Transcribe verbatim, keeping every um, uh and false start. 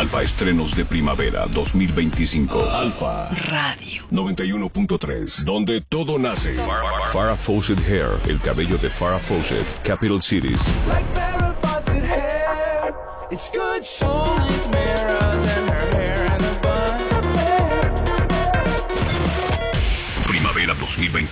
Alfa Estrenos de Primavera dos mil veinticinco. Alfa Radio noventa y uno punto tres, donde todo nace. Farrah Fawcett Hair, el cabello de Farrah Fawcett. Capital Cities. Like Farrah Fawcett hair, it's good, so it's me.